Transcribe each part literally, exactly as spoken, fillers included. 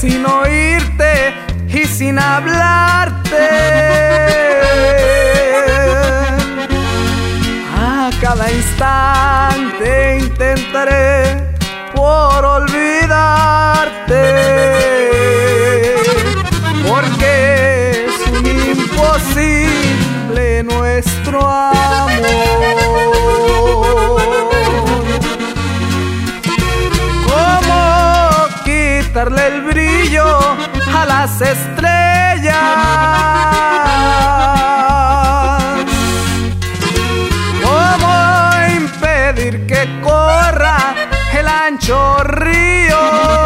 sin oírte y sin hablarte. A cada instante intentaré por olvidarte, porque es un imposible nuestro amor. ¿Cómo quitarle el brillo a las estrellas? ¿Cómo impedir que corra el ancho río?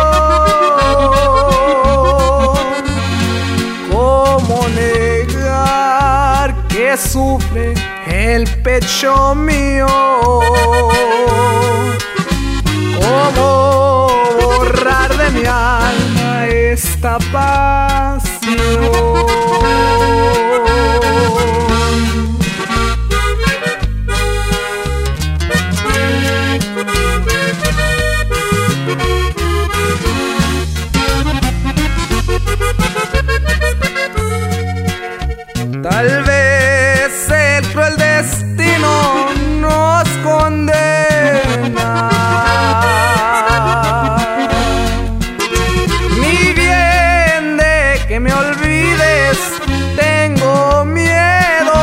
¿Cómo negar que sufre el pecho mío? ¿Cómo borrar de mi alma esta pasión? Tal vez el cruel destino nos condena. Ni bien de que me olvides tengo miedo.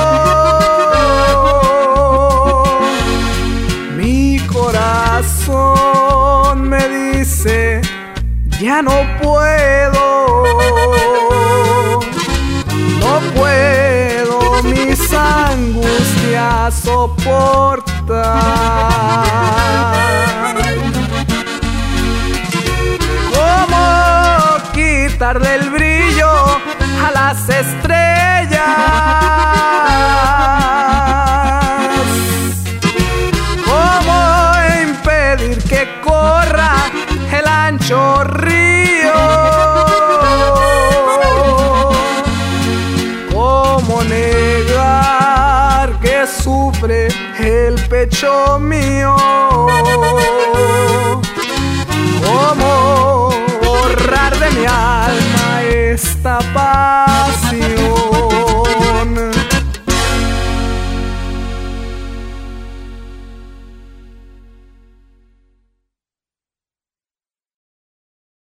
Mi corazón me dice ya no puedo. No puedo mis angustias soportar. ¿Cómo quitarle el brillo a las estrellas? ¿Cómo impedir que corra el ancho río? ¿Cómo negar que sufre el pecho mío? ¿Cómo borrar de mi alma esta pasión?